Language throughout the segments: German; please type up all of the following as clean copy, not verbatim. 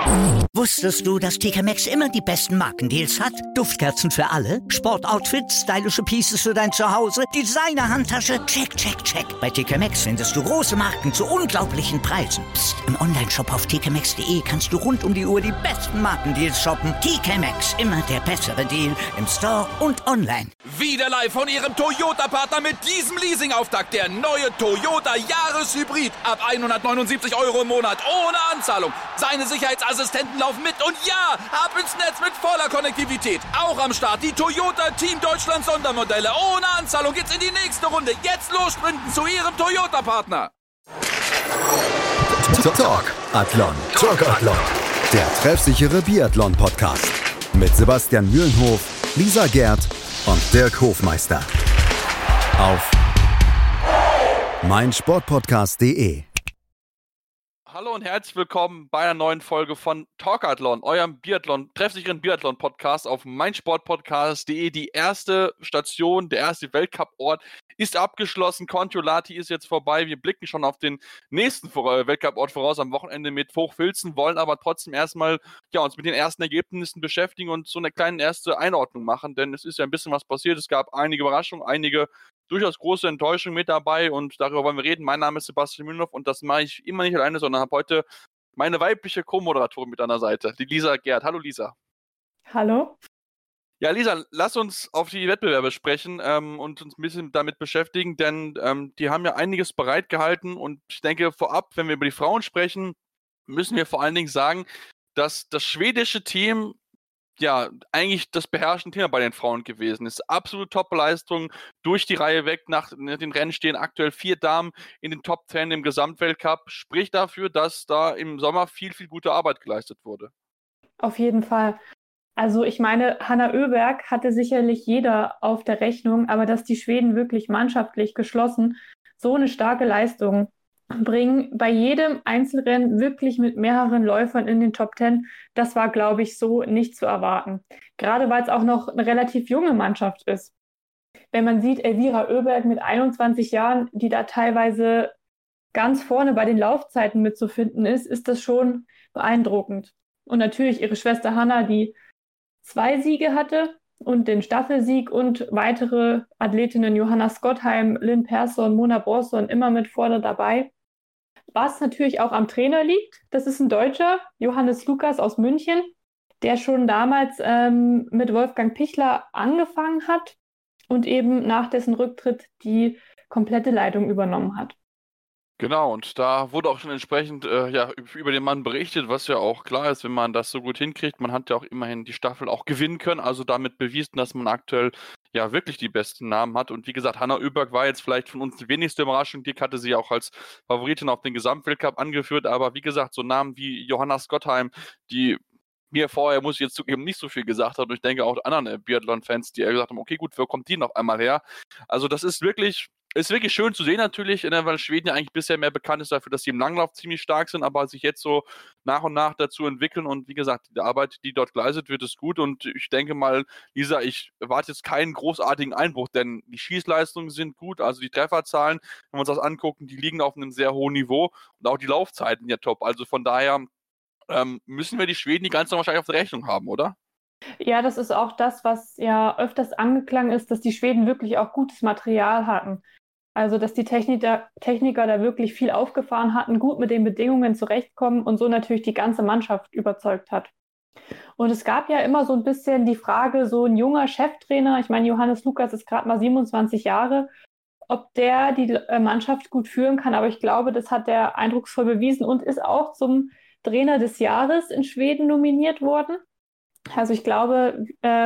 Wusstest du, dass TK Maxx immer die besten Markendeals hat? Duftkerzen für alle, Sportoutfits, stylische Pieces für dein Zuhause, Designer-Handtasche, check, check, check. Bei TK Maxx findest du große Marken zu unglaublichen Preisen. Psst. Im Onlineshop auf tkmaxx.de kannst du rund um die Uhr die besten Markendeals shoppen. TK Maxx, immer der bessere Deal im Store und online. Wieder live von Ihrem Toyota-Partner mit diesem Leasing-Auftakt. Der neue Toyota Jahreshybrid. Ab 179 € im Monat. Ohne Anzahlung. Seine Sicherheitsassistenten laufen mit. Und ja, ab ins Netz mit voller Konnektivität. Auch am Start die Toyota Team Deutschland Sondermodelle. Ohne Anzahlung geht's in die nächste Runde. Jetzt los sprinten zu Ihrem Toyota-Partner. Talk Athlon. Talk Athlon. Der treffsichere Biathlon-Podcast. Mit Sebastian Mühlenhof, Lisa Gerd und Dirk Hofmeister. Auf meinsportpodcast.de. Hallo und herzlich willkommen bei einer neuen Folge von Talkathlon, eurem treffsicheren Biathlon-Podcast auf meinsportpodcast.de. Die erste Station, der erste Weltcup-Ort ist abgeschlossen. Kontiolahti ist jetzt vorbei. Wir blicken schon auf den nächsten Weltcup-Ort voraus am Wochenende mit Hochfilzen, wollen aber trotzdem erstmal uns mit den ersten Ergebnissen beschäftigen und so eine kleine erste Einordnung machen, denn es ist ja ein bisschen was passiert. Es gab einige Überraschungen, einige durchaus große Enttäuschung mit dabei und darüber wollen wir reden. Mein Name ist Sebastian Mühlenhof und das mache ich immer nicht alleine, sondern habe heute meine weibliche Co-Moderatorin mit an der Seite, die Lisa Gerd. Hallo Lisa. Hallo. Ja, Lisa, lass uns auf die Wettbewerbe sprechen und uns ein bisschen damit beschäftigen, denn die haben ja einiges bereitgehalten und ich denke vorab, wenn wir über die Frauen sprechen, müssen wir vor allen Dingen sagen, dass das schwedische Team eigentlich das beherrschende Thema bei den Frauen gewesen ist. Absolute Top-Leistung durch die Reihe weg. Nach den Rennen stehen aktuell 4 Damen in den Top 10 im Gesamtweltcup. Spricht dafür, dass da im Sommer viel, viel gute Arbeit geleistet wurde. Auf jeden Fall. Also ich meine, Hanna Öberg hatte sicherlich jeder auf der Rechnung, aber dass die Schweden wirklich mannschaftlich geschlossen so eine starke Leistung bringen, bei jedem Einzelrennen wirklich mit mehreren Läufern in den Top 10, das war, glaube ich, so nicht zu erwarten. Gerade weil es auch noch eine relativ junge Mannschaft ist. Wenn man sieht, Elvira Öberg mit 21 Jahren, die da teilweise ganz vorne bei den Laufzeiten mitzufinden ist, ist das schon beeindruckend. Und natürlich ihre Schwester Hanna, die 2 Siege hatte und den Staffelsieg und weitere Athletinnen Johanna Skottheim, Lynn Persson, Mona Borsson immer mit vorne dabei. Was natürlich auch am Trainer liegt, das ist ein Deutscher, Johannes Lukas aus München, der schon damals mit Wolfgang Pichler angefangen hat und eben nach dessen Rücktritt die komplette Leitung übernommen hat. Genau, und da wurde auch schon entsprechend über den Mann berichtet, was ja auch klar ist, wenn man das so gut hinkriegt. Man hat ja auch immerhin die Staffel auch gewinnen können, also damit bewiesen, dass man aktuell wirklich die besten Namen hat. Und wie gesagt, Hanna Öberg war jetzt vielleicht von uns die wenigste Überraschung. Dirk hatte sie auch als Favoritin auf den Gesamtweltcup angeführt, aber wie gesagt, so Namen wie Johanna Skottheim, die mir vorher, muss ich jetzt zugeben, nicht so viel gesagt hat. Und ich denke auch anderen Biathlon-Fans, die gesagt haben, okay, gut, wo kommt die noch einmal her? Also das ist wirklich schön zu sehen natürlich, weil Schweden ja eigentlich bisher mehr bekannt ist dafür, dass sie im Langlauf ziemlich stark sind, aber sich jetzt so nach und nach dazu entwickeln und wie gesagt, die Arbeit, die dort geleistet wird, ist gut und ich denke mal, Lisa, ich erwarte jetzt keinen großartigen Einbruch, denn die Schießleistungen sind gut, also die Trefferzahlen, wenn wir uns das angucken, die liegen auf einem sehr hohen Niveau und auch die Laufzeiten ja top, also von daher müssen wir die Schweden die ganze Zeit wahrscheinlich auf der Rechnung haben, oder? Ja, das ist auch das, was ja öfters angeklangen ist, dass die Schweden wirklich auch gutes Material hatten. Also, dass die Techniker da wirklich viel aufgefahren hatten, gut mit den Bedingungen zurechtkommen und so natürlich die ganze Mannschaft überzeugt hat. Und es gab ja immer so ein bisschen die Frage, so ein junger Cheftrainer, ich meine, Johannes Lukas ist gerade mal 27 Jahre, ob der die Mannschaft gut führen kann. Aber ich glaube, das hat er eindrucksvoll bewiesen und ist auch zum Trainer des Jahres in Schweden nominiert worden. Also ich glaube,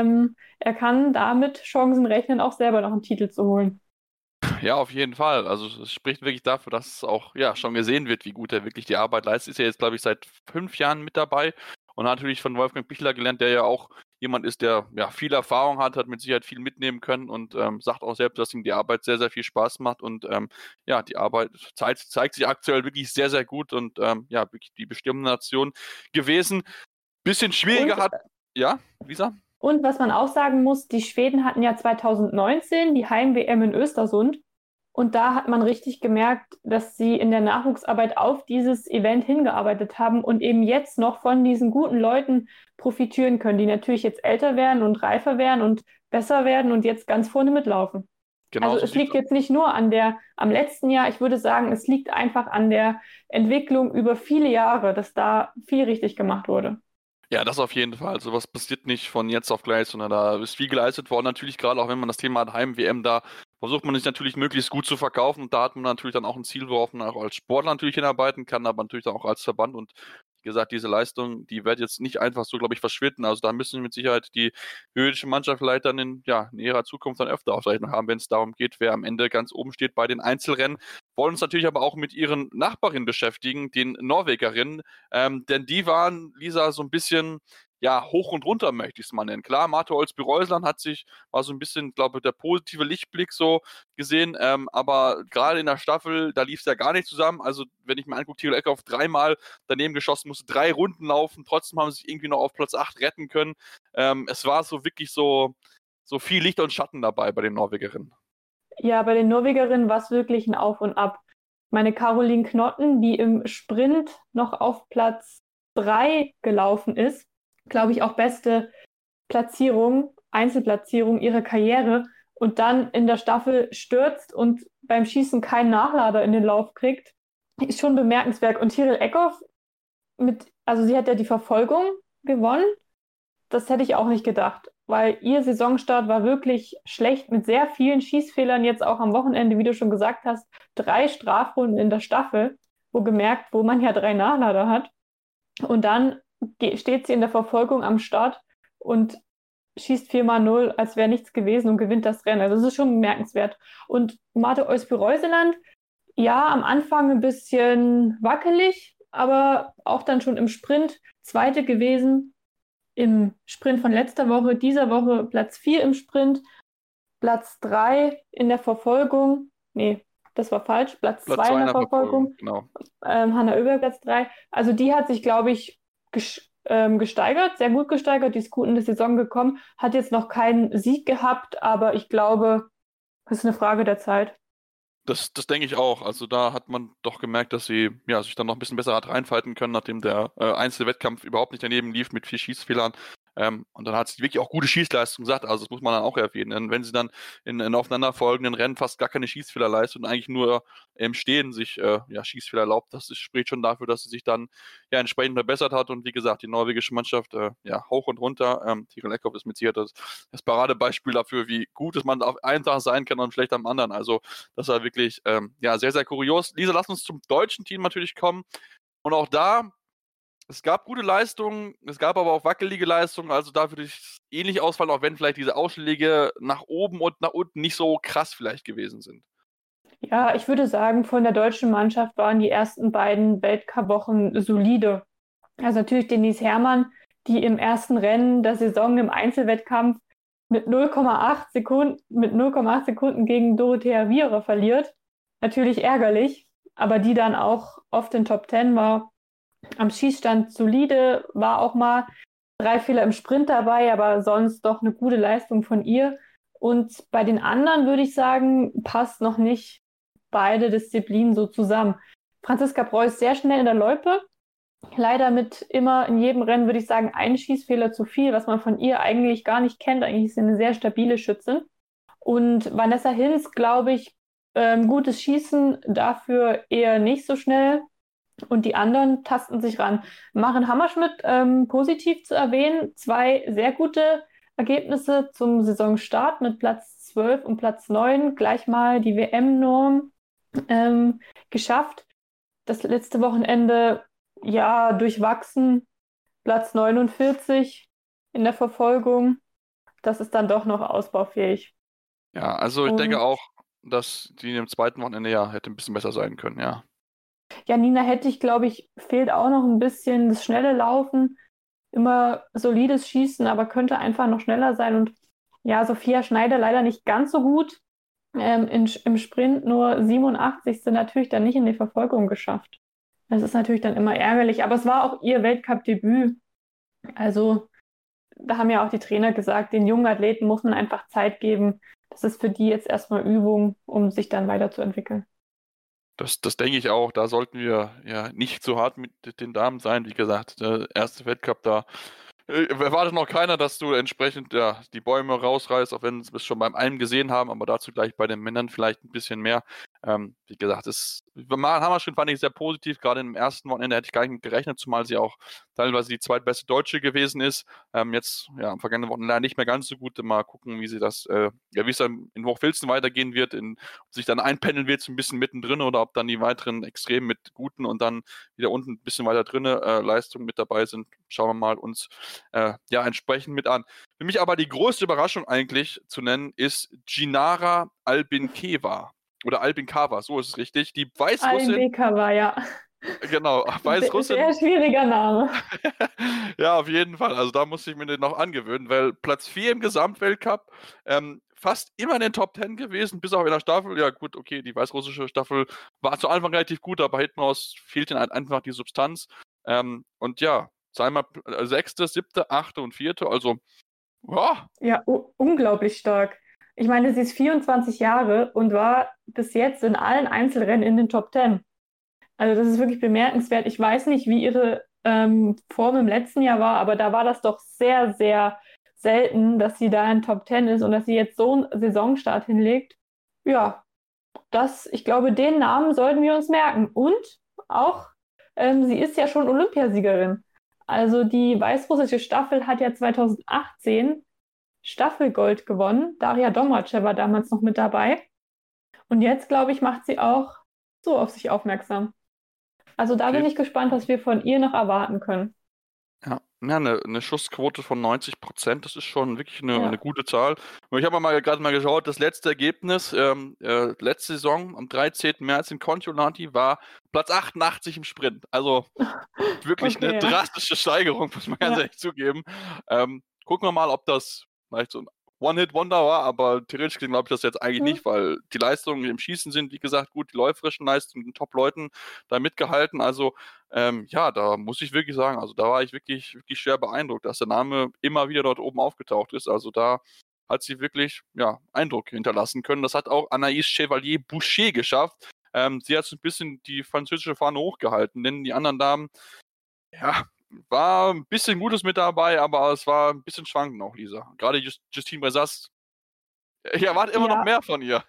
er kann damit Chancen rechnen, auch selber noch einen Titel zu holen. Ja, auf jeden Fall. Also es spricht wirklich dafür, dass es auch schon gesehen wird, wie gut er wirklich die Arbeit leistet. Ist ja jetzt, glaube ich, seit 5 Jahren mit dabei und hat natürlich von Wolfgang Pichler gelernt, der ja auch jemand ist, der viel Erfahrung hat mit Sicherheit viel mitnehmen können und sagt auch selbst, dass ihm die Arbeit sehr, sehr viel Spaß macht und die Arbeit zeigt sich aktuell wirklich sehr, sehr gut und wirklich die bestimmende Nation gewesen. Bisschen schwieriger hat... Ja, Lisa? Und was man auch sagen muss, die Schweden hatten ja 2019 die Heim-WM in Östersund Und da hat man richtig gemerkt, dass sie in der Nachwuchsarbeit auf dieses Event hingearbeitet haben und eben jetzt noch von diesen guten Leuten profitieren können, die natürlich jetzt älter werden und reifer werden und besser werden und jetzt ganz vorne mitlaufen. Genau Also so es sieht's liegt jetzt nicht nur am letzten Jahr, ich würde sagen, es liegt einfach an der Entwicklung über viele Jahre, dass da viel richtig gemacht wurde. Ja, das auf jeden Fall. Sowas passiert nicht von jetzt auf gleich, sondern da ist viel geleistet worden. Natürlich, gerade auch wenn man das Thema hat, Heim-WM, da versucht man sich natürlich möglichst gut zu verkaufen. Und da hat man natürlich dann auch ein Ziel, worauf man auch als Sportler natürlich hinarbeiten kann, aber natürlich auch als Verband. Und wie gesagt, diese Leistung, die wird jetzt nicht einfach so, glaube ich, verschwinden. Also da müssen mit Sicherheit die höhere Mannschaft vielleicht dann in näherer Zukunft dann öfter auf Rechnung haben, wenn es darum geht, wer am Ende ganz oben steht bei den Einzelrennen. Wollen uns natürlich aber auch mit ihren Nachbarinnen beschäftigen, den Norwegerinnen. Denn die waren, Lisa, so ein bisschen hoch und runter, möchte ich es mal nennen. Klar, Marte Olsby-Reusland war so ein bisschen, glaube ich, der positive Lichtblick so gesehen, aber gerade in der Staffel, da lief es ja gar nicht zusammen. Also, wenn ich mir angucke, Tirol Eckhoff 3-mal daneben geschossen, musste 3 Runden laufen, trotzdem haben sie sich irgendwie noch auf Platz 8 retten können. Es war so wirklich so viel Licht und Schatten dabei bei den Norwegerinnen. Ja, bei den Norwegerinnen war es wirklich ein Auf und Ab. Meine Caroline Knotten, die im Sprint noch auf Platz 3 gelaufen ist, glaube ich, auch beste Platzierung, Einzelplatzierung ihrer Karriere und dann in der Staffel stürzt und beim Schießen keinen Nachlader in den Lauf kriegt, ist schon bemerkenswert. Und Tirol Eckhoff, also sie hat ja die Verfolgung gewonnen, das hätte ich auch nicht gedacht, weil ihr Saisonstart war wirklich schlecht mit sehr vielen Schießfehlern, jetzt auch am Wochenende, wie du schon gesagt hast, 3 Strafrunden in der Staffel, wo man ja 3 Nachlader hat. Und dann steht sie in der Verfolgung am Start und schießt 4x0, als wäre nichts gewesen und gewinnt das Rennen. Also das ist schon bemerkenswert. Und Marte Olsby-Reusland, ja, am Anfang ein bisschen wackelig, aber auch dann schon im Sprint Zweite gewesen. Im Sprint von letzter Woche, dieser Woche Platz 4 im Sprint, Platz 3 in der Verfolgung. Nee, das war falsch. Platz 2 in der Verfolgung. Genau. Hanna Oeberg Platz 3. Also die hat sich, glaube ich, gesteigert, sehr gut gesteigert, die ist gut in die Saison gekommen, hat jetzt noch keinen Sieg gehabt, aber ich glaube, das ist eine Frage der Zeit. Das denke ich auch. Also da hat man doch gemerkt, dass sie sich dann noch ein bisschen besser hat reinfalten können, nachdem der Einzelwettkampf überhaupt nicht daneben lief mit 4 Schießfehlern. Und dann hat sie wirklich auch gute Schießleistung gesagt, also das muss man dann auch erwähnen. Denn wenn sie dann in aufeinanderfolgenden Rennen fast gar keine Schießfehler leistet und eigentlich nur im Stehen sich Schießfehler erlaubt, spricht schon dafür, dass sie sich dann entsprechend verbessert hat. Und wie gesagt, die norwegische Mannschaft hoch und runter. Tirol Eckhoff ist mit Sicherheit das Paradebeispiel dafür, wie gut es man auf einen Tag sein kann und schlecht am anderen. Also das war wirklich sehr, sehr kurios. Lisa, lass uns zum deutschen Team natürlich kommen. Und auch da, es gab gute Leistungen, es gab aber auch wackelige Leistungen, also da würde ich ähnlich ausfallen, auch wenn vielleicht diese Ausschläge nach oben und nach unten nicht so krass vielleicht gewesen sind. Ja, ich würde sagen, von der deutschen Mannschaft waren die ersten beiden Weltcup-Wochen solide. Also natürlich Denise Herrmann, die im ersten Rennen der Saison im Einzelwettkampf mit 0,8 Sekunden gegen Dorothea Viera verliert. Natürlich ärgerlich, aber die dann auch oft in Top 10 war. Am Schießstand solide, war auch mal 3 Fehler im Sprint dabei, aber sonst doch eine gute Leistung von ihr. Und bei den anderen würde ich sagen, passt noch nicht beide Disziplinen so zusammen. Franziska Preuß sehr schnell in der Loipe, leider mit immer in jedem Rennen, würde ich sagen, ein Schießfehler zu viel, was man von ihr eigentlich gar nicht kennt. Eigentlich ist sie eine sehr stabile Schützin. Und Vanessa Hinz, glaube ich, gutes Schießen, dafür eher nicht so schnell. Und die anderen tasten sich ran. Maren Hammerschmidt, positiv zu erwähnen, 2 sehr gute Ergebnisse zum Saisonstart mit Platz 12 und Platz 9, gleich mal die WM-Norm geschafft. Das letzte Wochenende, durchwachsen, Platz 49 in der Verfolgung. Das ist dann doch noch ausbaufähig. Ja, also ich denke auch, dass die im zweiten Wochenende hätte ein bisschen besser sein können, ja. Ja, Nina Hettich, glaube ich, fehlt auch noch ein bisschen das schnelle Laufen. Immer solides Schießen, aber könnte einfach noch schneller sein. Und ja, Sophia Schneider leider nicht ganz so gut. Im Sprint nur 87. natürlich dann nicht in die Verfolgung geschafft. Das ist natürlich dann immer ärgerlich. Aber es war auch ihr Weltcup-Debüt. Also da haben ja auch die Trainer gesagt, den jungen Athleten muss man einfach Zeit geben, das ist für die jetzt erstmal Übung, um sich dann weiterzuentwickeln. Das denke ich auch. Da sollten wir ja nicht zu hart mit den Damen sein. Wie gesagt, der erste Weltcup, da erwartet noch keiner, dass du entsprechend ja, die Bäume rausreißt, auch wenn wir es schon beim einen gesehen haben, aber dazu gleich bei den Männern vielleicht ein bisschen mehr. Wie gesagt, Hammerschmidt fand ich sehr positiv. Gerade im ersten Wochenende hätte ich gar nicht mit gerechnet, zumal sie auch teilweise die zweitbeste Deutsche gewesen ist. Jetzt ja am vergangenen Wochenende leider nicht mehr ganz so gut. Mal gucken, wie sie das, wie es dann in Hochfilzen weitergehen wird, ob sich dann einpendeln wird, so ein bisschen mittendrin oder ob dann die weiteren Extremen mit guten und dann wieder unten ein bisschen weiter drinne Leistungen mit dabei sind. Schauen wir mal uns ja entsprechend mit an. Für mich aber die größte Überraschung eigentlich zu nennen ist Ginara Albinkeva. Oder Albinkava, so ist es richtig. Die Weißrussin. Albinkava, ja. Genau, Weißrussin. Sehr schwieriger Name. Ja, auf jeden Fall. Also da muss ich mir den noch angewöhnen, weil Platz 4 im Gesamtweltcup, fast immer in den Top 10 gewesen, bis auf in der Staffel. Ja gut, okay, die weißrussische Staffel war zu Anfang relativ gut, aber hinten raus fehlt ihnen halt einfach die Substanz. Und ja, zweimal 6., 7., 8. und 4. Also, ja. Ja, unglaublich stark. Ich meine, sie ist 24 Jahre und war bis jetzt in allen Einzelrennen in den Top 10. Also das ist wirklich bemerkenswert. Ich weiß nicht, wie ihre Form im letzten Jahr war, aber da war das doch sehr, sehr selten, dass sie da in Top 10 ist und dass sie jetzt so einen Saisonstart hinlegt. Ja, ich glaube, den Namen sollten wir uns merken. Und auch, sie ist ja schon Olympiasiegerin. Also die weißrussische Staffel hat ja 2018 Staffelgold gewonnen. Daria Domracheva war damals noch mit dabei. Und jetzt, glaube ich, macht sie auch so auf sich aufmerksam. Also da bin ich gespannt, was wir von ihr noch erwarten können. Ja, eine Schussquote von 90%, das ist schon wirklich eine gute Zahl. Und ich habe gerade mal geschaut, das letzte Ergebnis, letzte Saison am 13. März in Kontiolahti war Platz 88 im Sprint. Also wirklich eine drastische Steigerung, muss man ganz ehrlich zugeben. Gucken wir mal, ob das vielleicht so ein One-Hit-Wonder war, aber theoretisch gesehen glaube ich das jetzt eigentlich nicht, weil die Leistungen im Schießen sind, wie gesagt, gut, die läuferischen Leistungen, den Top-Leuten da mitgehalten. Also ja, da muss ich wirklich sagen, also da war ich wirklich, wirklich schwer beeindruckt, dass der Name immer wieder dort oben aufgetaucht ist. Also da hat sie wirklich Eindruck hinterlassen können. Das hat auch Anaïs Chevalier-Boucher geschafft. Sie hat so ein bisschen die französische Fahne hochgehalten, denn die anderen Damen, ja, war ein bisschen Gutes mit dabei, aber es war ein bisschen schwankend auch, Lisa. Gerade Justine Bressas, ich erwarte immer noch mehr von ihr.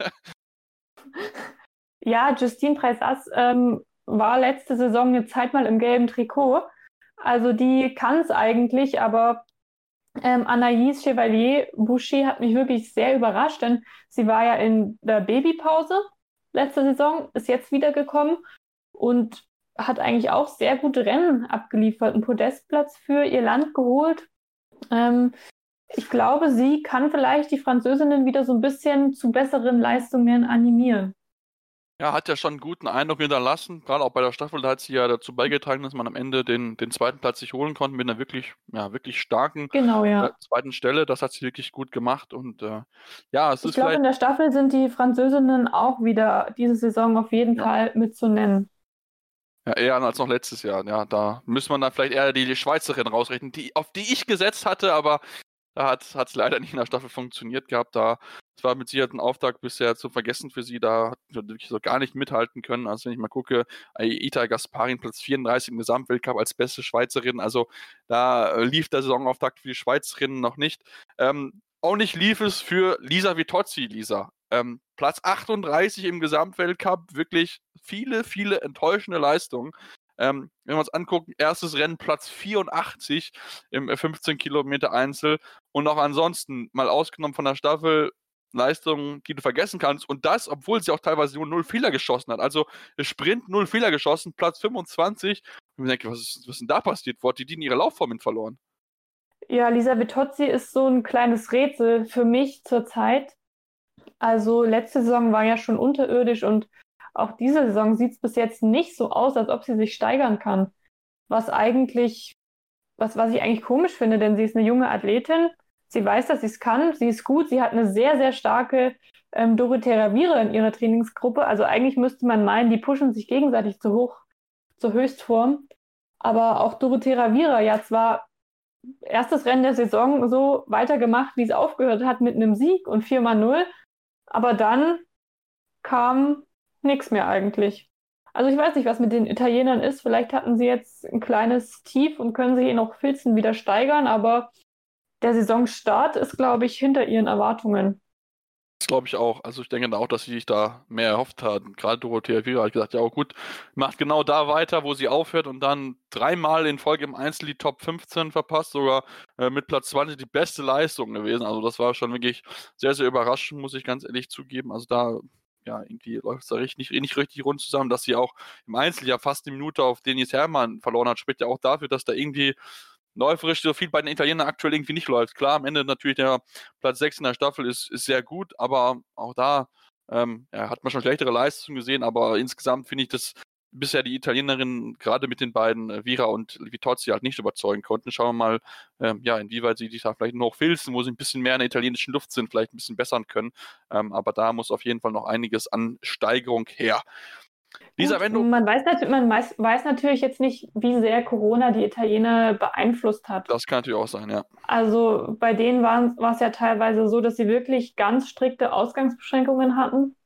Ja, Justine Bressas war letzte Saison eine Zeit mal im gelben Trikot. Also die kann es eigentlich, aber Anaïs Chevalier-Boucher hat mich wirklich sehr überrascht, denn sie war ja in der Babypause letzte Saison, ist jetzt wiedergekommen und hat eigentlich auch sehr gute Rennen abgeliefert, einen Podestplatz für ihr Land geholt. Ich glaube, sie kann vielleicht die Französinnen wieder so ein bisschen zu besseren Leistungen animieren. Ja, hat ja schon einen guten Eindruck hinterlassen. Gerade auch bei der Staffel, da hat sie ja dazu beigetragen, dass man am Ende den zweiten Platz sich holen konnte mit einer wirklich starken zweiten Stelle. Das hat sie wirklich gut gemacht. Und es ist ich glaube, in der Staffel sind die Französinnen auch wieder diese Saison auf jeden Fall mitzunennen. Ja, eher als noch letztes Jahr. Ja, da müssen wir dann vielleicht eher die Schweizerin rausrechnen, auf die ich gesetzt hatte, aber da hat es leider nicht in der Staffel funktioniert gehabt. Das war mit Sicherheit ein Auftakt bisher zu vergessen für sie. Da hat sie wirklich so gar nicht mithalten können. Also wenn ich mal gucke, Ita Gasparin Platz 34 im Gesamtweltcup als beste Schweizerin. Also da lief der Saisonauftakt für die Schweizerinnen noch nicht. Auch nicht lief es für Lisa Vitozzi, Lisa. Platz 38 im Gesamtweltcup, wirklich viele, viele enttäuschende Leistungen. Wenn wir uns angucken, erstes Rennen Platz 84 im 15 Kilometer Einzel und auch ansonsten mal ausgenommen von der Staffel Leistungen, die du vergessen kannst und das, obwohl sie auch teilweise nur 0 Fehler geschossen hat. Also Sprint 0 Fehler geschossen, Platz 25. Und ich denke, was ist denn da passiert? Wo hat die ihre Laufform verloren? Ja, Lisa Vitozzi ist so ein kleines Rätsel für mich zurzeit. Also letzte Saison war ja schon unterirdisch und auch diese Saison sieht es bis jetzt nicht so aus, als ob sie sich steigern kann. Was ich eigentlich komisch finde, denn sie ist eine junge Athletin. Sie weiß, dass sie es kann. Sie ist gut. Sie hat eine sehr, sehr starke Dorothea Viera in ihrer Trainingsgruppe. Also eigentlich müsste man meinen, die pushen sich gegenseitig zur Höchstform. Aber auch Dorothea Viera ja zwar erstes Rennen der Saison so weitergemacht, wie es aufgehört hat mit einem Sieg und 4x0. Aber dann kam nichts mehr eigentlich. Also ich weiß nicht, was mit den Italienern ist. Vielleicht hatten sie jetzt ein kleines Tief und können sich noch Filzen wieder steigern, aber der Saisonstart ist, glaube ich, hinter ihren Erwartungen. Das glaube ich auch. Also ich denke auch, dass sie sich da mehr erhofft hatten. Gerade Dorothea Viera hat gesagt, ja auch gut, macht genau da weiter, wo sie aufhört und dann 3-mal in Folge im Einzel die Top 15 verpasst, sogar mit Platz 20 die beste Leistung gewesen. Also das war schon wirklich sehr, sehr überraschend, muss ich ganz ehrlich zugeben. Also da, ja, irgendwie läuft es da nicht richtig rund zusammen, dass sie auch im Einzel ja fast eine Minute auf Denis Herrmann verloren hat, spricht ja auch dafür, dass da irgendwie läuferisch so viel bei den Italienern aktuell irgendwie nicht läuft. Klar, am Ende natürlich der Platz 6 in der Staffel ist sehr gut, aber auch da hat man schon schlechtere Leistungen gesehen, aber insgesamt finde ich, dass bisher die Italienerinnen gerade mit den beiden Vira und Vitozzi halt nicht überzeugen konnten. Schauen wir mal, inwieweit sie sich da vielleicht noch filzen, wo sie ein bisschen mehr in der italienischen Luft sind, vielleicht ein bisschen bessern können. Aber da muss auf jeden Fall noch einiges an Steigerung her. Lisa, wenn du... Man weiß natürlich jetzt nicht, wie sehr Corona die Italiener beeinflusst hat. Das kann natürlich auch sein, ja. Also bei denen war es ja teilweise so, dass sie wirklich ganz strikte Ausgangsbeschränkungen hatten.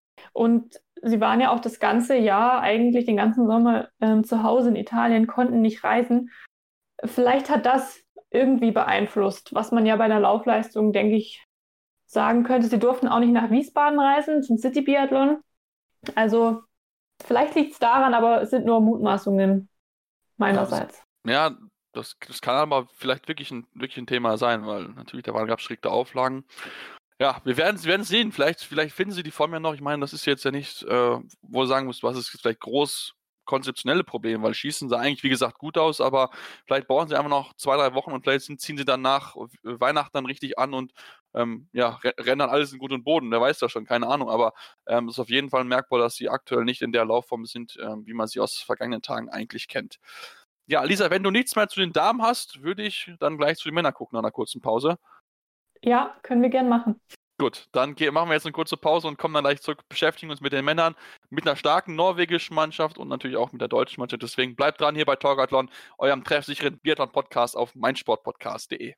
Und sie waren ja auch das ganze Jahr, eigentlich den ganzen Sommer zu Hause in Italien, konnten nicht reisen. Vielleicht hat das irgendwie beeinflusst, was man ja bei der Laufleistung, denke ich, sagen könnte. Sie durften auch nicht nach Wiesbaden reisen zum City-Biathlon. Also vielleicht liegt es daran, aber es sind nur Mutmaßungen meinerseits. Ja, das kann aber vielleicht wirklich ein Thema sein, weil natürlich da gab es strikte Auflagen. Ja, wir werden sehen. Vielleicht finden sie die Form ja noch. Ich meine, das ist jetzt ja nicht, wo du sagen musst, was ist vielleicht groß konzeptionelle Problem, weil schießen sie eigentlich, wie gesagt, gut aus, aber vielleicht brauchen sie einfach noch 2-3 Wochen und vielleicht ziehen sie dann nach Weihnachten dann richtig an und rennen dann alles in Grund und Boden. Wer weiß das schon, keine Ahnung, aber es ist auf jeden Fall merkbar, dass sie aktuell nicht in der Laufform sind, wie man sie aus vergangenen Tagen eigentlich kennt. Ja, Lisa, wenn du nichts mehr zu den Damen hast, würde ich dann gleich zu den Männern gucken nach einer kurzen Pause. Ja, können wir gern machen. Gut, dann machen wir jetzt eine kurze Pause und kommen dann gleich zurück, beschäftigen uns mit den Männern, mit einer starken norwegischen Mannschaft und natürlich auch mit der deutschen Mannschaft. Deswegen bleibt dran hier bei Torgathlon, eurem treffsicheren Biathlon-Podcast auf meinsportpodcast.de.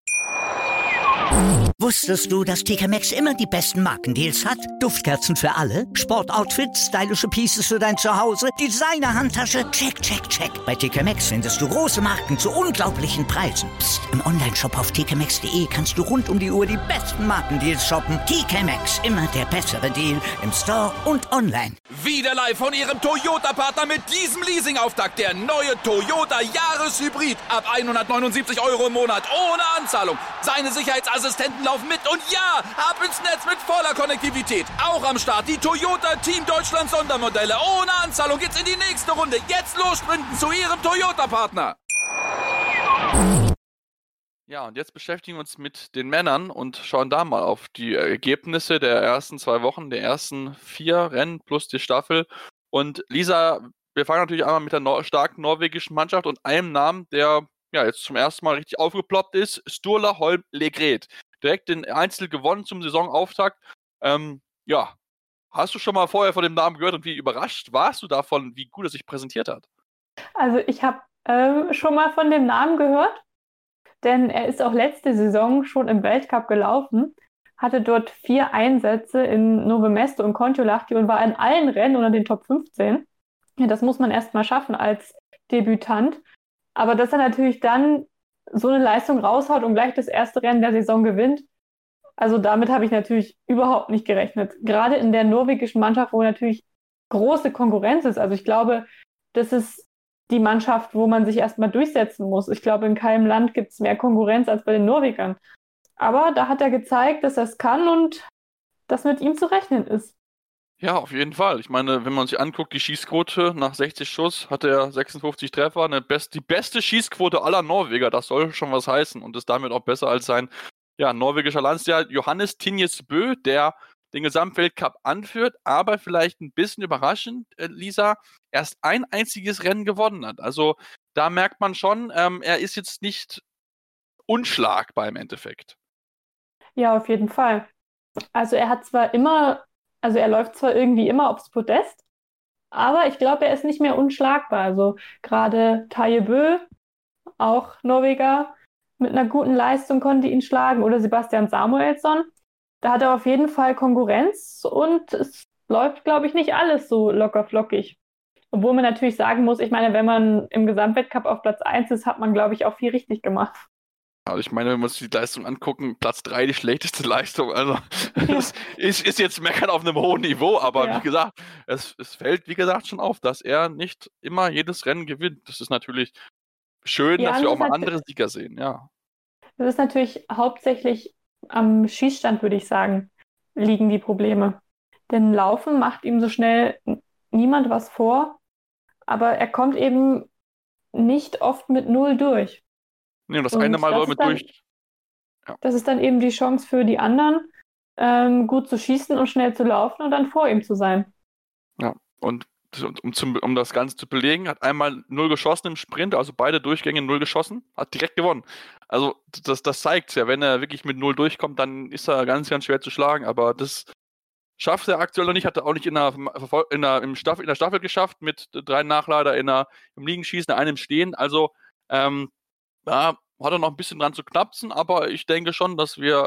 Wusstest du, dass TK Maxx immer die besten Markendeals hat? Duftkerzen für alle, Sportoutfits, stylische Pieces für dein Zuhause, Designer-Handtasche, check, check, check. Bei TK Maxx findest du große Marken zu unglaublichen Preisen. Psst. Im Onlineshop auf tkmaxx.de kannst du rund um die Uhr die besten Markendeals shoppen. TK Maxx, immer der bessere Deal im Store und online. Wieder live von ihrem Toyota-Partner mit diesem Leasing-Auftakt. Der neue Toyota Jahreshybrid. Ab 179 € im Monat ohne Anzahlung. Seine Sicherheitsassistenten laufen mit und ja, ab ins Netz mit voller Konnektivität. Auch am Start die Toyota Team Deutschland Sondermodelle. Ohne Anzahlung geht's in die nächste Runde. Jetzt los sprinten zu ihrem Toyota-Partner. Ja, und jetzt beschäftigen wir uns mit den Männern und schauen da mal auf die Ergebnisse der ersten 2 Wochen, der ersten 4 Rennen plus die Staffel. Und Lisa, wir fangen natürlich einmal mit der starken norwegischen Mannschaft und einem Namen, der ja jetzt zum ersten Mal richtig aufgeploppt ist, Sturla Holm Legret. Direkt den Einzel gewonnen zum Saisonauftakt. Hast du schon mal vorher von dem Namen gehört und wie überrascht warst du davon, wie gut er sich präsentiert hat? Also ich habe schon mal von dem Namen gehört, denn er ist auch letzte Saison schon im Weltcup gelaufen, hatte dort 4 Einsätze in Novo Mesto und Kontiolahti und war in allen Rennen unter den Top 15. Ja, das muss man erst mal schaffen als Debütant. Aber dass er natürlich dann so eine Leistung raushaut und gleich das erste Rennen der Saison gewinnt, also damit habe ich natürlich überhaupt nicht gerechnet. Gerade in der norwegischen Mannschaft, wo natürlich große Konkurrenz ist. Also ich glaube, das ist die Mannschaft, wo man sich erstmal durchsetzen muss. Ich glaube, in keinem Land gibt es mehr Konkurrenz als bei den Norwegern. Aber da hat er gezeigt, dass er es kann und dass mit ihm zu rechnen ist. Ja, auf jeden Fall. Ich meine, wenn man sich anguckt, die Schießquote nach 60 Schuss hat er 56 Treffer, die beste Schießquote aller Norweger. Das soll schon was heißen und ist damit auch besser als sein norwegischer Landsjahr Johannes Tinjes Bø, der den Gesamtweltcup anführt, aber vielleicht ein bisschen überraschend, Lisa, erst ein einziges Rennen gewonnen hat. Also da merkt man schon, er ist jetzt nicht unschlagbar im Endeffekt. Ja, auf jeden Fall. Also er läuft zwar irgendwie immer aufs Podest, aber ich glaube, er ist nicht mehr unschlagbar. Also gerade Taje Bø, auch Norweger, mit einer guten Leistung konnte ihn schlagen, oder Sebastian Samuelsson. Da hat er auf jeden Fall Konkurrenz und es läuft, glaube ich, nicht alles so locker flockig. Obwohl man natürlich sagen muss, ich meine, wenn man im Gesamtweltcup auf Platz 1 ist, hat man, glaube ich, auch viel richtig gemacht. Also ich meine, wenn wir uns die Leistung angucken, Platz 3 die schlechteste Leistung. Also es ist jetzt meckern auf einem hohen Niveau, aber Ja. wie gesagt, es fällt, wie gesagt, schon auf, dass er nicht immer jedes Rennen gewinnt. Das ist natürlich schön, Ja, dass wir das auch ist, mal nat andere Sieger sehen, ja. das ist natürlich hauptsächlich am Schießstand, würde ich sagen, liegen die Probleme. Denn Laufen macht ihm so schnell niemand was vor, aber er kommt eben nicht oft mit Null durch. Nee, und das eine Und Mal soll mit durch. Ja. das ist dann eben die Chance für die anderen, gut zu schießen und schnell zu laufen und dann vor ihm zu sein. Ja, und um das Ganze zu belegen, hat einmal 0 geschossen im Sprint, also beide Durchgänge 0 geschossen, hat direkt gewonnen. Also das zeigt ja, wenn er wirklich mit 0 durchkommt, dann ist er ganz, ganz schwer zu schlagen, aber das schafft er aktuell noch nicht, hat er auch nicht in der Staffel geschafft, mit 3 Nachlader im Liegenschießen, einem im Stehen, also da hat er noch ein bisschen dran zu knapsen, aber ich denke schon, dass wir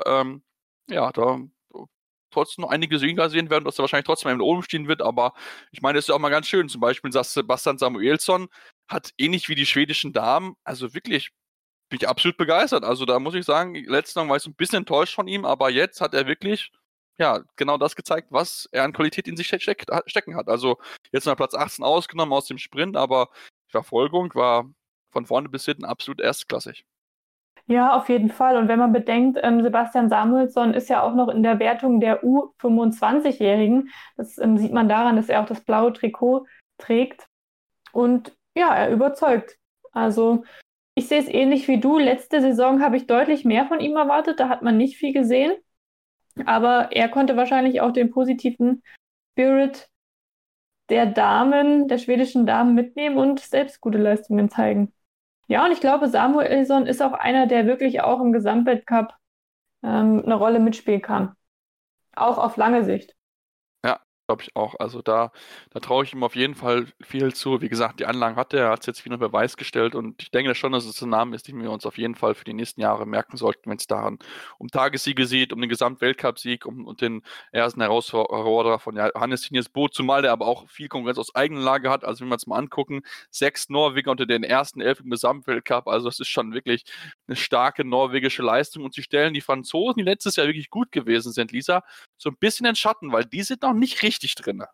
da trotzdem noch einige Sieger sehen werden, dass er wahrscheinlich trotzdem oben stehen wird, aber ich meine, es ist ja auch mal ganz schön. Zum Beispiel Sebastian Samuelsson hat ähnlich wie die schwedischen Damen, also wirklich, bin ich absolut begeistert. Also da muss ich sagen, letztes Mal war ich so ein bisschen enttäuscht von ihm, aber jetzt hat er wirklich, ja, genau das gezeigt, was er an Qualität in sich stecken hat. Also jetzt mal Platz 18 ausgenommen aus dem Sprint, aber die Verfolgung war von vorne bis hinten absolut erstklassig. Ja, auf jeden Fall. Und wenn man bedenkt, Sebastian Samuelsson ist ja auch noch in der Wertung der U25-Jährigen. Das sieht man daran, dass er auch das blaue Trikot trägt. Und ja, er überzeugt. Also ich sehe es ähnlich wie du. Letzte Saison habe ich deutlich mehr von ihm erwartet. Da hat man nicht viel gesehen. Aber er konnte wahrscheinlich auch den positiven Spirit der Damen, der schwedischen Damen mitnehmen und selbst gute Leistungen zeigen. Ja, und ich glaube, Samuelsson ist auch einer, der wirklich auch im Gesamtweltcup eine Rolle mitspielen kann. Auch auf lange Sicht. Ja, glaube ich auch. Also da traue ich ihm auf jeden Fall viel zu. Wie gesagt, die Anlagen hat er hat es jetzt wieder unter Beweis gestellt und ich denke schon, dass es ein Name ist, den wir uns auf jeden Fall für die nächsten Jahre merken sollten, wenn es daran um Tagessiege geht, um den Gesamtweltcup-Sieg und den ersten Herausforderer von Johannes Tinius Bo, zumal der aber auch viel Konkurrenz aus eigener Lage hat. Also wenn wir uns mal angucken, 6 Norweger unter den ersten 11 im Gesamtweltcup, also das ist schon wirklich eine starke norwegische Leistung und sie stellen die Franzosen, die letztes Jahr wirklich gut gewesen sind, Lisa, so ein bisschen in Schatten, weil die sind noch nicht richtig drin.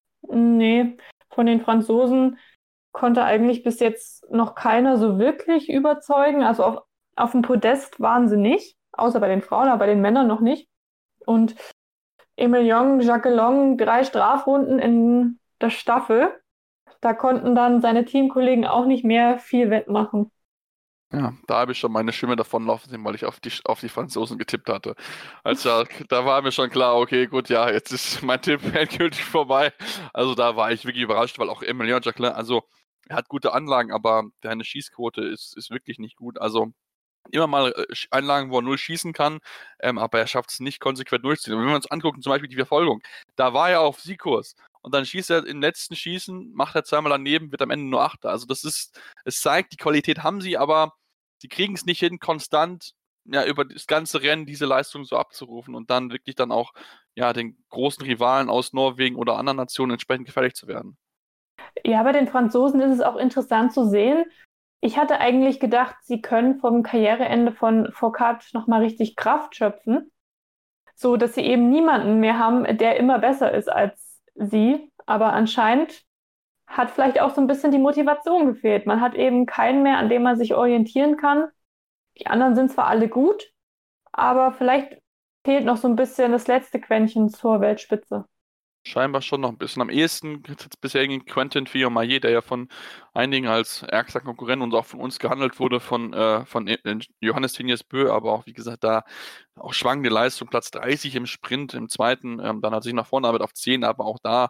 Nee, von den Franzosen konnte eigentlich bis jetzt noch keiner so wirklich überzeugen. Also auf dem Podest waren sie nicht, außer bei den Frauen, aber bei den Männern noch nicht. Und Emilien Jacquelin 3 Strafrunden in der Staffel. Da konnten dann seine Teamkollegen auch nicht mehr viel wettmachen. Ja, da habe ich schon meine Stimme davonlaufen sehen, weil ich auf die Franzosen getippt hatte. Also da war mir schon klar, okay, gut, ja, jetzt ist mein Tipp endgültig vorbei. Also da war ich wirklich überrascht, weil auch Emilien Jacquelin, also er hat gute Anlagen, aber seine Schießquote ist wirklich nicht gut. Also immer mal Einlagen, wo er 0 schießen kann, aber er schafft es nicht konsequent durchzuziehen. Und wenn wir uns angucken, zum Beispiel die Verfolgung, da war er auf Siegkurs und dann schießt er im letzten Schießen, macht er zweimal daneben, wird am Ende nur Achter. Also es zeigt, die Qualität haben sie, aber sie kriegen es nicht hin, konstant ja, über das ganze Rennen diese Leistung so abzurufen und dann wirklich dann auch ja, den großen Rivalen aus Norwegen oder anderen Nationen entsprechend gefährlich zu werden. Ja, bei den Franzosen ist es auch interessant zu sehen. Ich hatte eigentlich gedacht, sie können vom Karriereende von Foucault nochmal richtig Kraft schöpfen, so dass sie eben niemanden mehr haben, der immer besser ist als sie. Aber anscheinend hat vielleicht auch so ein bisschen die Motivation gefehlt. Man hat eben keinen mehr, an dem man sich orientieren kann. Die anderen sind zwar alle gut, aber vielleicht fehlt noch so ein bisschen das letzte Quäntchen zur Weltspitze. Scheinbar schon noch ein bisschen. Am ehesten jetzt bisher gegen Quentin Fillon-Maillet, der ja von einigen als ärgster Konkurrent und auch von uns gehandelt wurde, von Johannes Tinius Bö, aber auch, wie gesagt, da auch schwankende Leistung, Platz 30 im Sprint, im zweiten, dann hat sich nach vorne arbeitet auf 10, aber auch da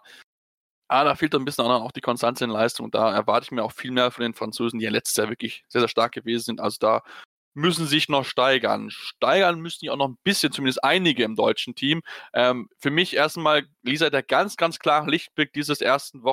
fehlt ein bisschen auch die Konstanz in Leistung. Da erwarte ich mir auch viel mehr von den Franzosen, die ja letztes Jahr wirklich sehr, sehr stark gewesen sind. Also da müssen sich noch steigern. Steigern müssen die auch noch ein bisschen, zumindest einige im deutschen Team. Für mich erstmal, Lisa, der ganz, ganz klare Lichtblick dieser ersten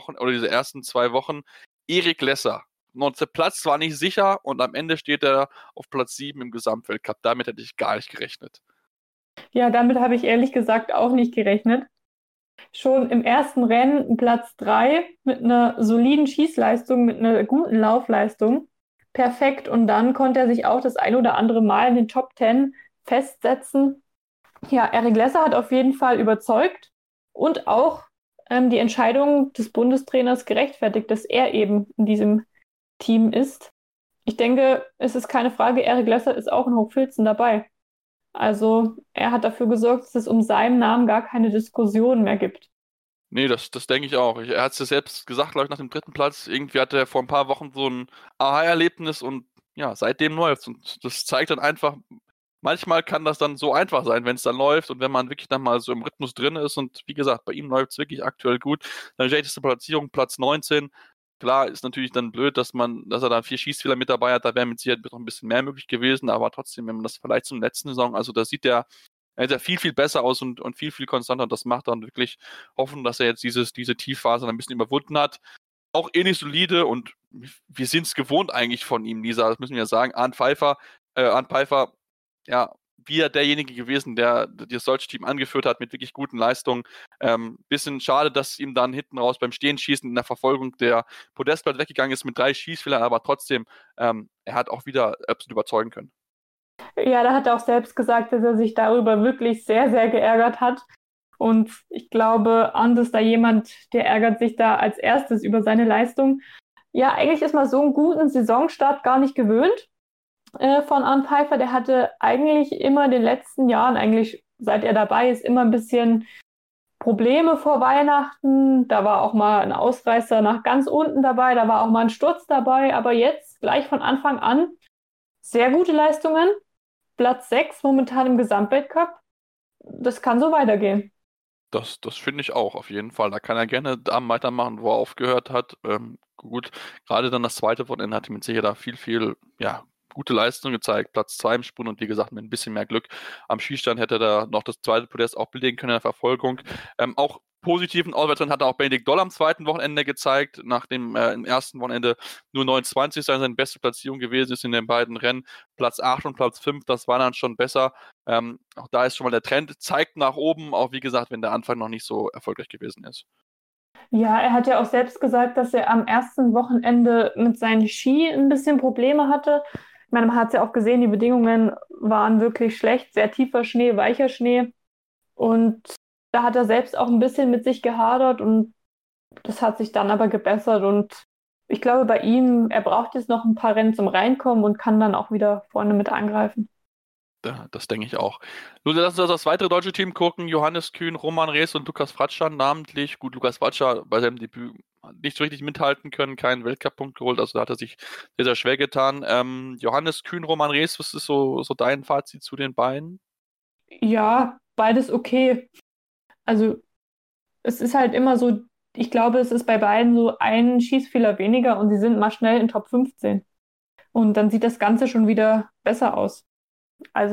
2 Wochen, Erik Lesser. Und der Platz war nicht sicher und am Ende steht er auf Platz 7 im Gesamtweltcup. Damit hätte ich gar nicht gerechnet. Ja, damit habe ich ehrlich gesagt auch nicht gerechnet. Schon im ersten Rennen Platz 3 mit einer soliden Schießleistung, mit einer guten Laufleistung. Perfekt. Und dann konnte er sich auch das ein oder andere Mal in den Top 10 festsetzen. Ja, Eric Lesser hat auf jeden Fall überzeugt und auch die Entscheidung des Bundestrainers gerechtfertigt, dass er eben in diesem Team ist. Ich denke, es ist keine Frage, Eric Lesser ist auch in Hochfilzen dabei. Also er hat dafür gesorgt, dass es um seinen Namen gar keine Diskussion mehr gibt. Nee, das denke ich auch. Er hat es ja selbst gesagt, glaube ich, nach dem 3. Platz. Irgendwie hatte er vor ein paar Wochen so ein Aha-Erlebnis und ja, seitdem läuft's. Und das zeigt dann einfach, manchmal kann das dann so einfach sein, wenn es dann läuft und wenn man wirklich dann mal so im Rhythmus drin ist. Und wie gesagt, bei ihm läuft es wirklich aktuell gut. Seine schlechteste Platzierung, Platz 19. Klar, ist natürlich dann blöd, dass er da 4 Schießfehler mit dabei hat. Da wäre mit Sicherheit noch ein bisschen mehr möglich gewesen. Aber trotzdem, wenn man das vielleicht zum letzten Saison, also da sieht er sieht ja viel, viel besser aus und viel, viel konstanter. Und das macht dann wirklich hoffen, dass er jetzt diese Tiefphase ein bisschen überwunden hat. Auch ähnlich solide und wir sind es gewohnt eigentlich von ihm, Lisa, das müssen wir ja sagen. Arndt Pfeiffer, ja, wieder derjenige gewesen, der das deutsche Team angeführt hat mit wirklich guten Leistungen. Bisschen schade, dass ihm dann hinten raus beim Stehenschießen in der Verfolgung der Podestplatz weggegangen ist mit 3 Schießfehlern, aber trotzdem, er hat auch wieder absolut überzeugen können. Ja, da hat er auch selbst gesagt, dass er sich darüber wirklich sehr, sehr geärgert hat. Und ich glaube, Arndt ist da jemand, der ärgert sich da als erstes über seine Leistung. Ja, eigentlich ist man so einen guten Saisonstart gar nicht gewöhnt von Arndt Pfeiffer. Der hatte eigentlich immer in den letzten Jahren, eigentlich seit er dabei ist, immer ein bisschen Probleme vor Weihnachten. Da war auch mal ein Ausreißer nach ganz unten dabei, da war auch mal ein Sturz dabei. Aber jetzt gleich von Anfang an sehr gute Leistungen. Platz 6 momentan im Gesamtweltcup. Das kann so weitergehen. Das finde ich auch, auf jeden Fall. Da kann er gerne da weitermachen, wo er aufgehört hat. Gut, gerade dann das zweite Wochenende hat ihm mit Sicherheit da viel, viel, ja, gute Leistung gezeigt. Platz 2 im Sprint und wie gesagt, mit ein bisschen mehr Glück am Schießstand hätte er da noch das zweite Podest auch belegen können in der Verfolgung. Auch positiven Auswärtsrennen hat auch Benedikt Doll am zweiten Wochenende gezeigt, nachdem im ersten Wochenende nur 29 seine beste Platzierung gewesen ist in den beiden Rennen. Platz 8 und Platz 5, das war dann schon besser. Auch da ist schon mal der Trend, zeigt nach oben, auch wie gesagt, wenn der Anfang noch nicht so erfolgreich gewesen ist. Ja, er hat ja auch selbst gesagt, dass er am ersten Wochenende mit seinen Ski ein bisschen Probleme hatte. Ich meine, man hat es ja auch gesehen, die Bedingungen waren wirklich schlecht, sehr tiefer Schnee, weicher Schnee. Und da hat er selbst auch ein bisschen mit sich gehadert und das hat sich dann aber gebessert. Und ich glaube bei ihm, er braucht jetzt noch ein paar Rennen zum Reinkommen und kann dann auch wieder vorne mit angreifen. Das denke ich auch. Nun, lass uns das weitere deutsche Team gucken. Johannes Kühn, Roman Rees und Lukas Fratscher namentlich. Gut, Lukas Fratscher bei seinem Debüt nicht so richtig mithalten können, keinen Weltcup-Punkt geholt, also da hat er sich sehr, sehr schwer getan. Johannes Kühn, Roman Rees, was ist so dein Fazit zu den beiden? Ja, beides okay. Also es ist halt immer so, ich glaube, es ist bei beiden so ein Schießfehler weniger und sie sind mal schnell in Top 15. Und dann sieht das Ganze schon wieder besser aus. Also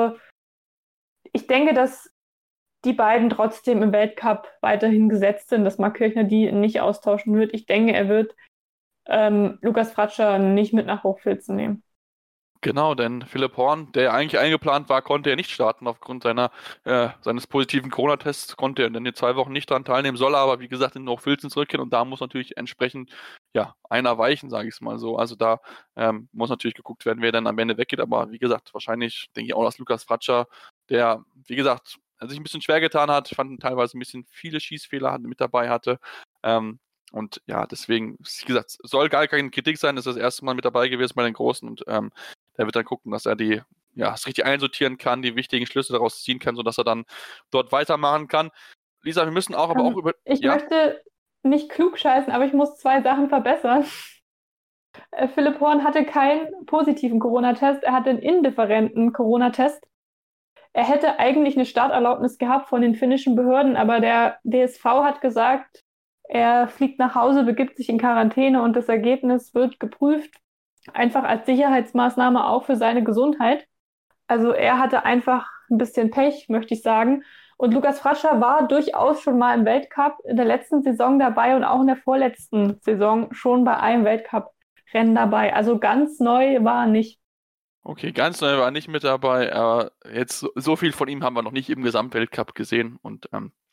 ich denke, dass die beiden trotzdem im Weltcup weiterhin gesetzt sind, dass Marc Kirchner die nicht austauschen wird. Ich denke, er wird Lukas Fratscher nicht mit nach Hochfilzen nehmen. Genau, denn Philipp Horn, der eigentlich eingeplant war, konnte er nicht starten aufgrund seines positiven Corona-Tests, konnte er in den 2 Wochen nicht daran teilnehmen, soll aber, wie gesagt, in Hochfilzen zurückkehren und da muss natürlich entsprechend, ja, einer weichen, sage ich es mal so. Also da muss natürlich geguckt werden, wer dann am Ende weggeht, aber wie gesagt, wahrscheinlich denke ich auch, dass Lukas Fratscher, der, wie gesagt, sich ein bisschen schwer getan hat, ich fand teilweise ein bisschen viele Schießfehler mit dabei hatte, und ja, deswegen, wie gesagt, soll gar keine Kritik sein, das ist das erste Mal mit dabei gewesen bei den Großen und der wird dann gucken, dass er es richtig einsortieren kann, die wichtigen Schlüsse daraus ziehen kann, sodass er dann dort weitermachen kann. Lisa, wir müssen auch aber auch über... Ich möchte nicht klug scheißen, aber ich muss 2 Sachen verbessern. Philipp Horn hatte keinen positiven Corona-Test, er hatte einen indifferenten Corona-Test. Er hätte eigentlich eine Starterlaubnis gehabt von den finnischen Behörden, aber der DSV hat gesagt, er fliegt nach Hause, begibt sich in Quarantäne und das Ergebnis wird geprüft, einfach als Sicherheitsmaßnahme auch für seine Gesundheit. Also er hatte einfach ein bisschen Pech, möchte ich sagen. Und Lukas Fratscher war durchaus schon mal im Weltcup in der letzten Saison dabei und auch in der vorletzten Saison schon bei einem Weltcup-Rennen dabei. Also ganz neu war er nicht. Okay, ganz neu war nicht mit dabei, aber jetzt so viel von ihm haben wir noch nicht im Gesamtweltcup gesehen und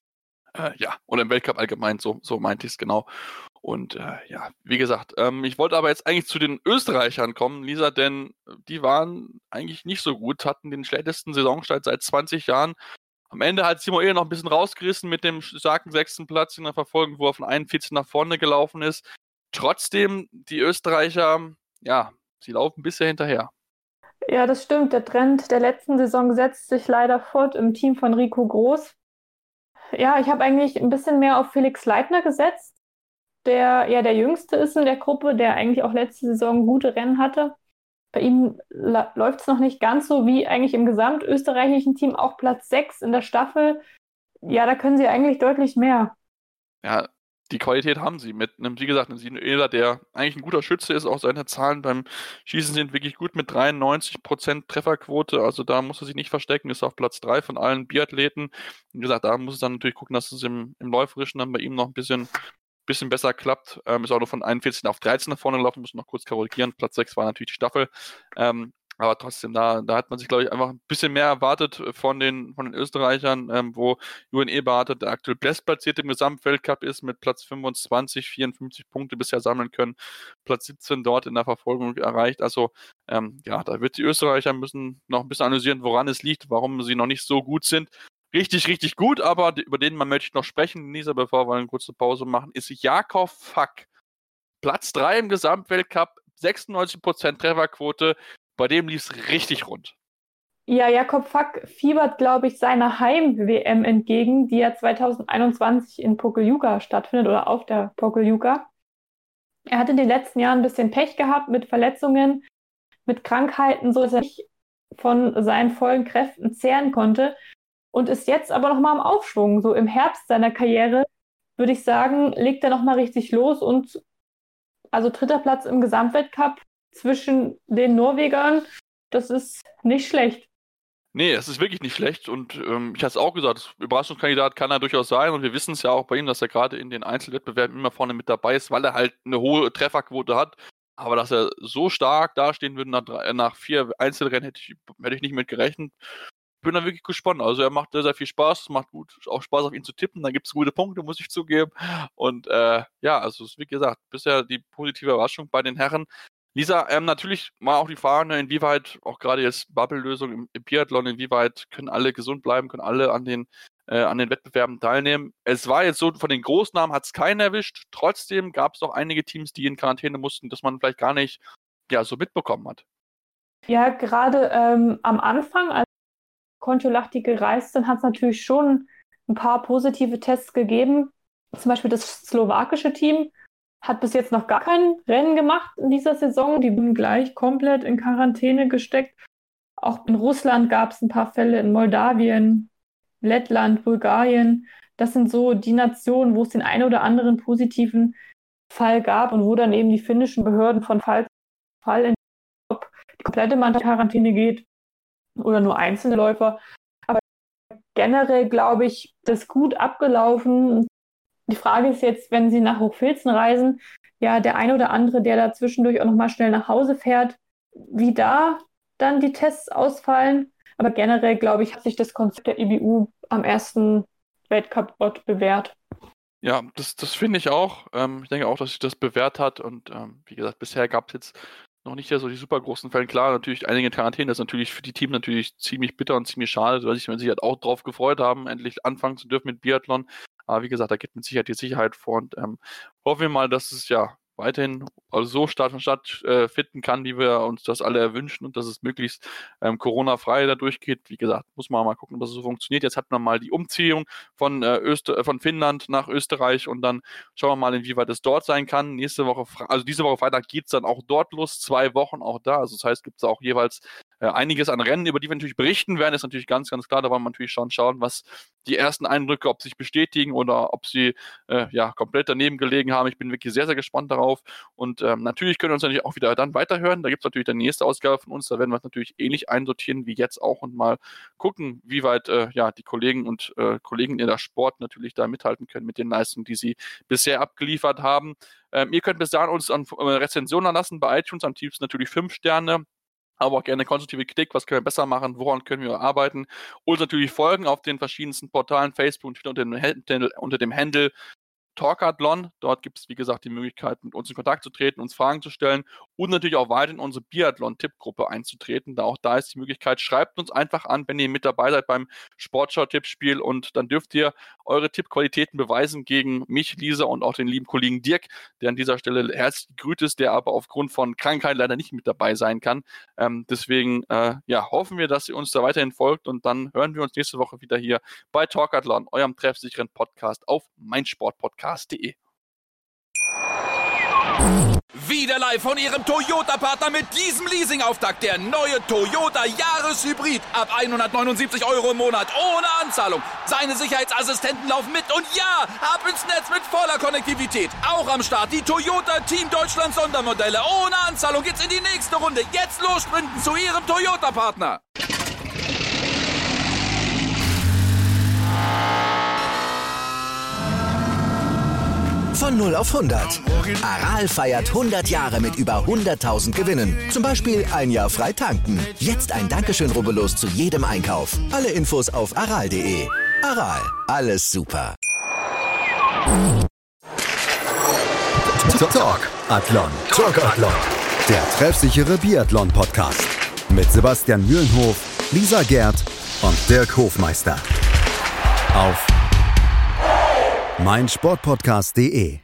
ja, oder im Weltcup allgemein, so meinte ich es genau. Und ja, wie gesagt, ich wollte aber jetzt eigentlich zu den Österreichern kommen, Lisa, denn die waren eigentlich nicht so gut, hatten den schlechtesten Saisonstart seit 20 Jahren. Am Ende hat Simon Ehe noch ein bisschen rausgerissen mit dem starken 6. Platz in der Verfolgung, wo er von 41 nach vorne gelaufen ist. Trotzdem, die Österreicher, ja, sie laufen bisher hinterher. Ja, das stimmt. Der Trend der letzten Saison setzt sich leider fort im Team von Rico Groß. Ja, ich habe eigentlich ein bisschen mehr auf Felix Leitner gesetzt, der ja der Jüngste ist in der Gruppe, der eigentlich auch letzte Saison gute Rennen hatte. Bei ihm läuft es noch nicht ganz so wie eigentlich im gesamtösterreichischen Team, auch Platz 6 in der Staffel. Ja, da können sie eigentlich deutlich mehr. Ja, die Qualität haben sie mit einem, wie gesagt, einem Sinuela, der eigentlich ein guter Schütze ist. Auch seine Zahlen beim Schießen sind wirklich gut mit 93% Trefferquote. Also da muss er sich nicht verstecken, ist auf Platz 3 von allen Biathleten. Wie gesagt, da muss es dann natürlich gucken, dass es im Läuferischen dann bei ihm noch ein bisschen besser klappt. Ist auch nur von 41 auf 13 nach vorne gelaufen, muss noch kurz korrigieren. Platz 6 war natürlich die Staffel. Aber trotzdem, da hat man sich, glaube ich, einfach ein bisschen mehr erwartet von den Österreichern, wo Julian Eberhardt, der aktuell bestplatzierte im Gesamtweltcup ist, mit Platz 25, 54 Punkte bisher sammeln können, Platz 17 dort in der Verfolgung erreicht. Also ja, da wird die Österreicher müssen noch ein bisschen analysieren, woran es liegt, warum sie noch nicht so gut sind. Richtig, richtig gut, aber über den man möchte noch sprechen, Lisa, bevor wir eine kurze Pause machen, ist Jakob Fack. Platz 3 im Gesamtweltcup, 96% Trefferquote. Bei dem lief es richtig rund. Ja, Jakob Fack fiebert, glaube ich, seiner Heim-WM entgegen, die ja 2021 in Pokljuka stattfindet oder auf der Pokljuka. Er hat in den letzten Jahren ein bisschen Pech gehabt mit Verletzungen, mit Krankheiten, so dass er nicht von seinen vollen Kräften zehren konnte und ist jetzt aber nochmal am Aufschwung. So im Herbst seiner Karriere, würde ich sagen, legt er nochmal richtig los und also 3. Platz im Gesamtweltcup zwischen den Norwegern, das ist nicht schlecht. Nee, das ist wirklich nicht schlecht und ich hatte es auch gesagt, Überraschungskandidat kann er durchaus sein und wir wissen es ja auch bei ihm, dass er gerade in den Einzelwettbewerben immer vorne mit dabei ist, weil er halt eine hohe Trefferquote hat. Aber dass er so stark dastehen würde nach 4 Einzelrennen, hätte ich nicht mit gerechnet. Bin da wirklich gespannt. Also er macht sehr, sehr viel Spaß, es macht auch Spaß auf ihn zu tippen, da gibt es gute Punkte, muss ich zugeben. Und ja, also es ist wie gesagt, bisher die positive Überraschung bei den Herren. Lisa, natürlich mal auch die Frage, ne, inwieweit, auch gerade jetzt Bubble-Lösung im Biathlon, inwieweit können alle gesund bleiben, können alle an den Wettbewerben teilnehmen. Es war jetzt so, von den Großnamen hat es keinen erwischt. Trotzdem gab es auch einige Teams, die in Quarantäne mussten, das man vielleicht gar nicht so mitbekommen hat. Ja, gerade am Anfang, als Kontiolahti gereist sind, hat es natürlich schon ein paar positive Tests gegeben. Zum Beispiel das slowakische Team hat bis jetzt noch gar kein Rennen gemacht in dieser Saison. Die wurden gleich komplett in Quarantäne gesteckt. Auch in Russland gab es ein paar Fälle, in Moldawien, Lettland, Bulgarien. Das sind so die Nationen, wo es den einen oder anderen positiven Fall gab und wo dann eben die finnischen Behörden von Fall zu Fall in die komplette Mannschaft in Quarantäne geht oder nur einzelne Läufer. Aber generell, glaube ich, das ist gut abgelaufen. Die Frage ist jetzt, wenn Sie nach Hochfilzen reisen, ja, der eine oder andere, der da zwischendurch auch nochmal schnell nach Hause fährt, wie da dann die Tests ausfallen. Aber generell, glaube ich, hat sich das Konzept der IBU am ersten Weltcup-Ort bewährt. Ja, das finde ich auch. Ich denke auch, dass sich das bewährt hat und wie gesagt, bisher gab es jetzt noch nicht so die super großen Fälle. Klar, natürlich einige Quarantäne, das ist natürlich für die Teams natürlich ziemlich bitter und ziemlich schade, weil sich halt auch drauf gefreut haben, endlich anfangen zu dürfen mit Biathlon. Aber wie gesagt, da geht mit Sicherheit die Sicherheit vor und hoffen wir mal, dass es ja weiterhin so stattfinden kann, wie wir uns das alle wünschen und dass es möglichst Corona-frei da durchgeht. Wie gesagt, muss man mal gucken, ob das so funktioniert. Jetzt hat man mal die Umziehung von Finnland nach Österreich und dann schauen wir mal, inwieweit es dort sein kann. Diese Woche Freitag geht es dann auch dort los, 2 Wochen auch da. Also das heißt, gibt es auch jeweils einiges an Rennen, über die wir natürlich berichten werden, ist natürlich ganz, ganz klar. Da wollen wir natürlich schauen, was die ersten Eindrücke, ob sich bestätigen oder ob sie komplett daneben gelegen haben. Ich bin wirklich sehr, sehr gespannt darauf. Und natürlich können wir uns natürlich auch wieder dann weiterhören. Da gibt es natürlich dann die nächste Ausgabe von uns. Da werden wir es natürlich ähnlich einsortieren wie jetzt auch und mal gucken, wie weit die Kollegen und Kollegen in der Sport natürlich da mithalten können mit den Leistungen, die sie bisher abgeliefert haben. Ihr könnt bis dahin uns an Rezensionen lassen bei iTunes, am tiefsten natürlich 5 Sterne. aber auch gerne konstruktive Kritik, was können wir besser machen, woran können wir arbeiten. Uns natürlich folgen auf den verschiedensten Portalen, Facebook und Twitter unter dem Handle Talkathlon. Dort gibt es, wie gesagt, die Möglichkeit, mit uns in Kontakt zu treten, uns Fragen zu stellen und natürlich auch weiter in unsere Biathlon-Tippgruppe einzutreten. Auch da ist die Möglichkeit, schreibt uns einfach an, wenn ihr mit dabei seid beim Sportschau-Tippspiel, und dann dürft ihr eure Tippqualitäten beweisen gegen mich, Lisa, und auch den lieben Kollegen Dirk, der an dieser Stelle herzlich gegrüßt ist, der aber aufgrund von Krankheit leider nicht mit dabei sein kann. Deswegen hoffen wir, dass ihr uns da weiterhin folgt, und dann hören wir uns nächste Woche wieder hier bei Talkathlon, eurem treffsicheren Podcast auf meinsportpodcast.de. Wieder live von Ihrem Toyota-Partner mit diesem Leasing-Auftakt. Der neue Toyota Jahreshybrid. Ab 179 € im Monat. Ohne Anzahlung. Seine Sicherheitsassistenten laufen mit. Und ja, ab ins Netz mit voller Konnektivität. Auch am Start die Toyota Team Deutschland Sondermodelle. Ohne Anzahlung geht's in die nächste Runde. Jetzt los sprinten zu Ihrem Toyota-Partner. Von 0 auf 100. Aral feiert 100 Jahre mit über 100.000 Gewinnen. Zum Beispiel ein Jahr frei tanken. Jetzt ein Dankeschön, rubbellos zu jedem Einkauf. Alle Infos auf aral.de. Aral, alles super. Talkathlon. Der treffsichere Biathlon-Podcast. Mit Sebastian Mühlenhof, Lisa Gerd und Dirk Hofmeister. Auf meinsportpodcast.de.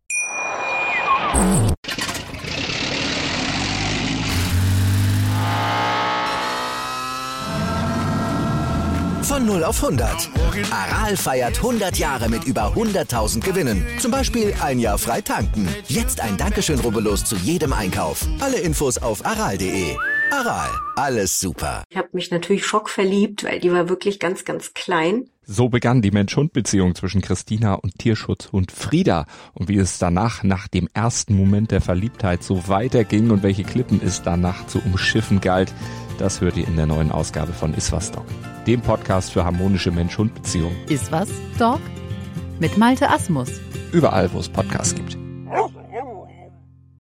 Von 0 auf 100. Aral feiert 100 Jahre mit über 100.000 Gewinnen. Zum Beispiel ein Jahr frei tanken. Jetzt ein Dankeschön, rubbellos zu jedem Einkauf. Alle Infos auf aral.de. Aral, alles super. Ich habe mich natürlich schockverliebt, weil die war wirklich ganz, ganz klein. So begann die Mensch-Hund-Beziehung zwischen Christina und Tierschutzhund Frieda. Und wie es danach, nach dem ersten Moment der Verliebtheit, so weiterging und welche Klippen es danach zu umschiffen galt, das hört ihr in der neuen Ausgabe von Iswas Dog, dem Podcast für harmonische Mensch-Hund-Beziehungen. Iswas Dog mit Malte Asmus. Überall, wo es Podcasts gibt.